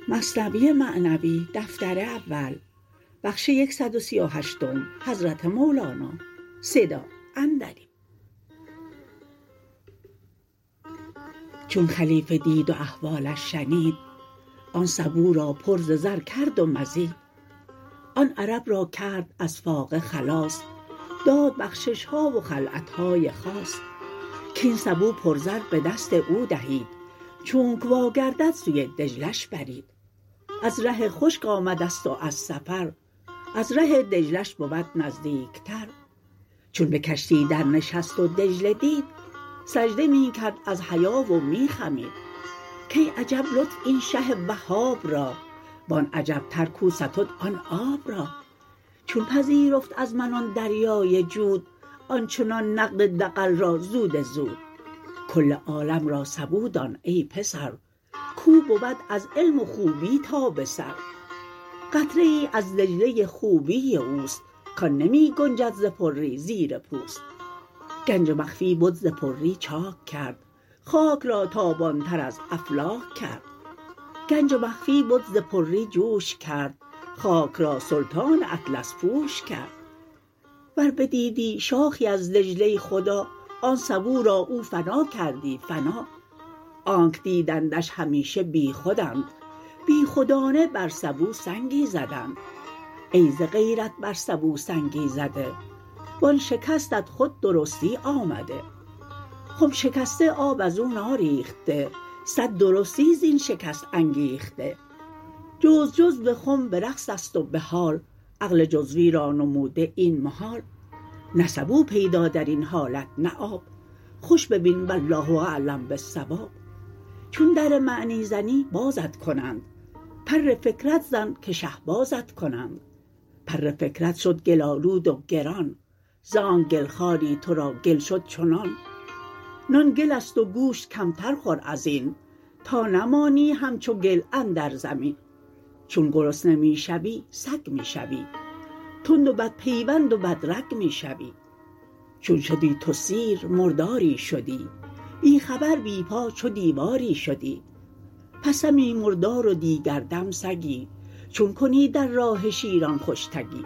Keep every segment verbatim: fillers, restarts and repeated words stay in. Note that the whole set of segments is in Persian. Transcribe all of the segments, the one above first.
مثنوی معنوی دفتر اول بخش صد و سی و هشت حضرت مولانا صدا اندریم. چون خلیفه دید و احوالش شنید، آن سبو را پر ز زر کرد و مزید. آن عرب را کرد از فاقه خلاص، داد بخشش ها و خلعت های خاص. کاین سبو پر زر به دست او دهید، چونک وا گردد سوی دجلش برید. از ره خشک آمدست و از سفر، از ره دجلش بود نزدیک تر. چون به کشتی در نشست و دجله دید، سجده می کرد از حیا و می خمید. کای عجب لطف این شه وهاب را، وان عجب تر کو ستد آن آب را. چون پذیرفت از من آن دریای جود، آنچنان نقد دغل را زود زود. کل عالم را سبو دان ای پسر، کو بود از علم و خوبی تا به سر. قطره ای از دجله خوبی اوست، کان نمی گنجد ز پری زیر پوست. گنج مخفی بد ز پری چاک کرد، خاک را تابان تر از افلاک کرد. گنج مخفی بد ز پری جوش کرد، خاک را سلطان اطلس پوش کرد. ور بدیدی شاخی از دجله خدا، آن سبو را او فنا کردی فنا. آنک دیدندش همیشه بی خودند، بی خودانه بر سبو سنگی زدند. ای ز غیرت بر سبو سنگی زده، وان شکستت خود درستی آمده. خم شکسته آب ازو ناریخته، صد درستی زین شکست انگیخته. جزو جزو خم به رقصست و به حال، عقل جزوی را نموده این محال. نه سبو پیدا درین حالت نه آب، خوش ببین والله اعلم بالصواب. چون در معنی زنی بازت کنند، پر فکرت زن که شهبازت کنند. پر فکرت شد گل آلود و گران، زانک گل خواری تو را گل شد چنان. نان گلست و گوشت کمتر خور ازین، تا نمانی همچو گل اندر زمین. چون گرسنه می شوی سگ می شوی، تند و بدپیوند و بدرگ می شوی. چون شدی تو سیر مرداری شدی، بی خبر بی پا چو دیواری شدی. پس دمی مردار و دیگر دم سگی، چون کنی در راه شیران خوش تگی.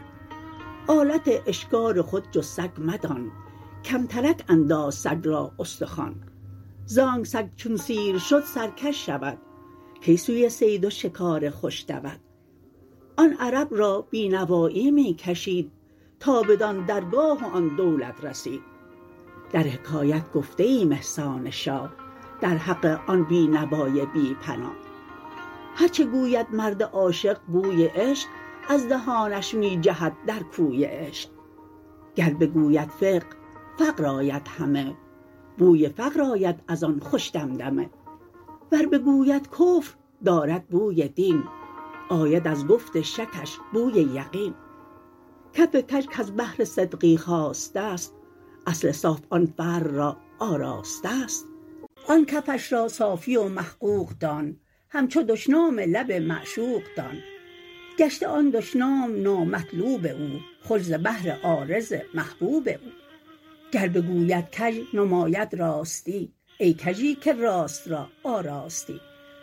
آلت اشکار خود جز سگ مدان، کمترک انداز سگ را استخوان. زانک سگ چون سیر شد سرکش شود، کی سوی صید و شکار خوش دود. آن عرب را بی نوایی می کشید، تا بدان درگاه و آن دولت رسید. در حکایت گفته ایم احسان شاه، در حق آن بی نوای بی پناه. هرچه گوید مرد عاشق بوی عشق، از دهانش می جهد در کوی عشق. گر بگوید فقه فقر آید همه، بوی فقر آید از آن خوش دمدمه. ور بگوید کفر دارد بوی دین، آید از گفت شکش بوی یقین. کف کج کز بهر صدقی خاستست، اصل صاف آن فرع را آراستست. آن کفش را صافی و محقوق دان، همچو دشنام لب معشوق دان. گشته آن دشنام نامطلوب او، خوش ز بهر عارض محبوب او. گر بگوید کژ نماید راستی، ای کژی که راست را آراستی.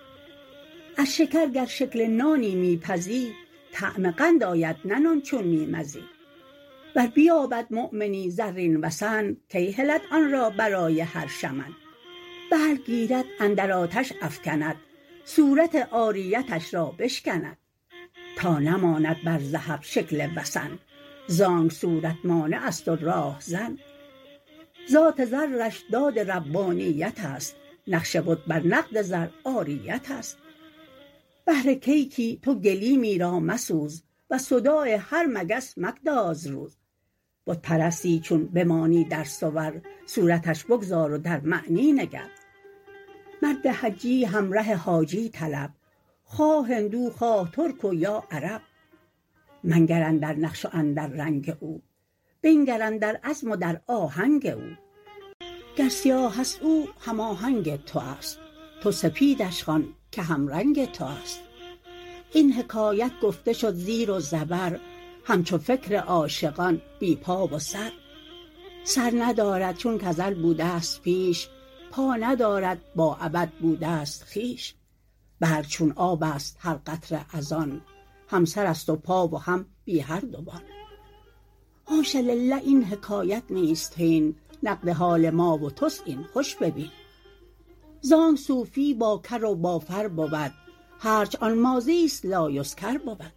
از شکر گر شکل نانی می پزی، طعم قند آید نه نان چون می مزی. ور بیابد مؤمنی زرین وثن، کی هلد آن را برای هر شمن. بلک گیرد اندر آتش افکند، صورت عاریتش را بشکند. تا نماند بر ذهب شکل وثن، زانک صورت مانعست و راهزن. ذات زرش داد ربانیتست، نقش بت بر نقد زر عاریتست. بهر کیکی تو گلیمی را مسوز، وز صداع هر مگس مگداز روز. بت پرستی چون بمانی در صور، صورتش بگذار و در معنی نگر. مرد حجی همره حاجی طلب، خواه هندو خواه ترک و یا عرب. منگر اندر نقش و اندر رنگ او، بنگر اندر عزم و در آهنگ او. گر سیاهست او هم آهنگ توست، تو سپیدش خوان که همرنگ توست. این حکایت گفته شد زیر و زبر، همچو فکر عاشقان بی پا و سر. سر ندارد چونک ازل بودست پیش، پا ندارد با ابد بودست خویش. برگ چون آب است هر قطره از آن، هم سر است و پا و هم بی هر دوان. حاش لله این حکایت نیست هین، نقد حال ما و توست این خوش ببین. زانک صوفی با کر و با فر بود، هرچ آن ماضیست لایذکر بود.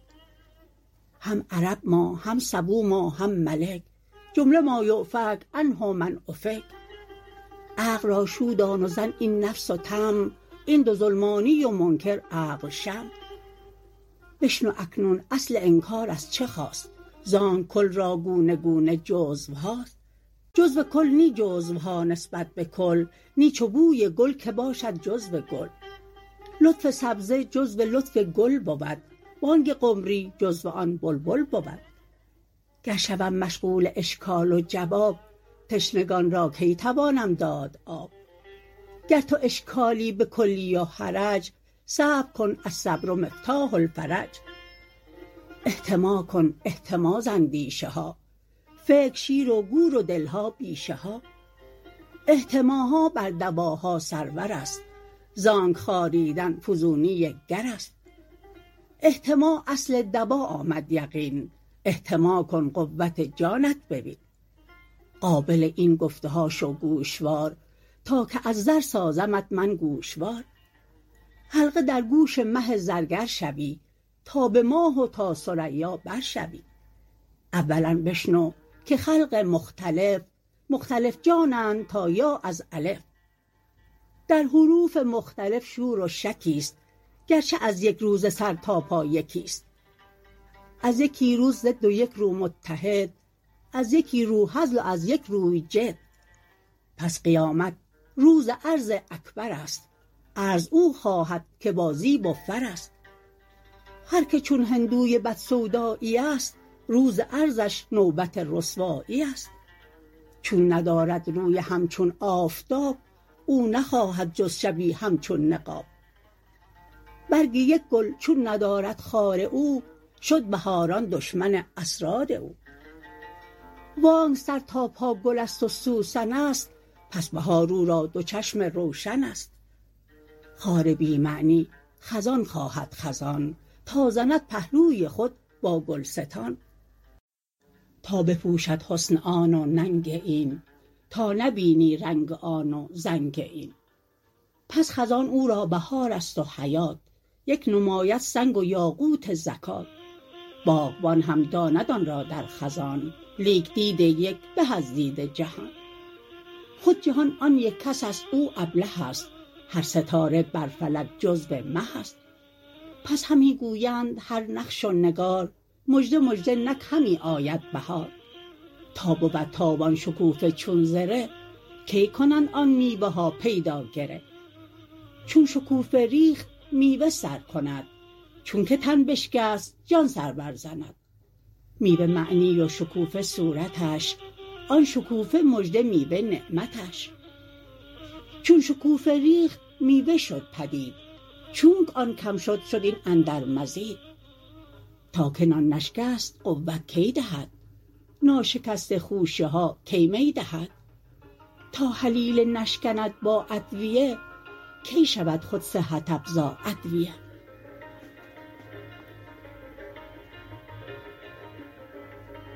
هم عرب ما هم سبو ما هم ملک، جمله ما یؤفک عنه من افک. عقل را شو دان و زن این نفس و طمع، این دو ظلمانی و منکر عقل شمع. بشنو اکنون اصل انکار از چه خاست، زانک کل را گونه گونه جزوهاست. جزو کل نی جزوها نسبت به کل، نی چو بوی گل که باشد جزو گل. لطف سبزه جزو لطف گل بود، بانگ قمری جزو آن بلبل بود. گر شوم مشغول اشکال و جواب، تشنگان را کی توانم داد آب. گر تو اشکالی به کلی و حرج، صبر کن الصبر مفتاح الفرج. احتما کن احتما ز اندیشه ها، فکر شیر و گور و دلها بیشه ها. احتماها بر دواها سرور است، زانک خاریدن فزونی گر است. احتما اصل دوا آمد یقین، احتما کن قوت جانت ببین. قابل این گفته ها شو گوشوار، تا که از زر سازمت من گوشوار. حلقه در گوش مه زرگر شوی، تا به ماه و تا ثریا بر شوی. اولا بشنو که خلق مختلف، مختلف جانند تا یا از الف. در حروف مختلف شور و شکیست، گرچه از یک رو ز سر تا پا یکیست. از یکی رو ضد و یک رو متحد، از یکی رو هزل و از یک روی جد. پس قیامت روز عرض اکبر است، عرض او خواهد که با زیب و فر است. هر که چون هندوی بد سودایی است، روز عرضش نوبت رسوایی است. چون ندارد روی همچون آفتاب، او نخواهد جز شبی همچون نقاب. برگ یک گل چون ندارد خار او، شد بهاران دشمن اسرار او. وانک سر تا پا گل است و سوسن است، پس بهار او را دو چشم روشن است. خار بی معنی خزان خواهد خزان، تا زند پهلوی خود با گلستان. تا بپوشد حسن آن و ننگ این، تا نبینی رنگ آن و زنگ این. پس خزان او را بهار است و حیات، یک نماید سنگ و یاقوت زکات. باغبان هم داند آن را در خزان، لیک دید یک به از دید جهان. خود جهان آن یک کس است او ابله است، هر ستاره بر فلک جزو مه است. پس همی گویند هر نقش و نگار، مژده مژده نک همی آید بهار. تا بود تابان شکوفه چون زره، کی کنند آن میوه ها پیدا گره. چون شکوفه ریخت میوه سر کند، چون که تن بشکست جان سر بر زند. میوه معنی و شکوفه صورتش، آن شکوفه مژده میوه نعمتش. چون شکوفه ریخت میوه شد پدید، چونک آن کم شد شد این اندر مزید. تا که نان نشکست قوت کی دهد، ناشکسته خوشه ها کی می دهد. تا هلیله نشکند با ادویه، کی شود خود صحت افزا ادویه.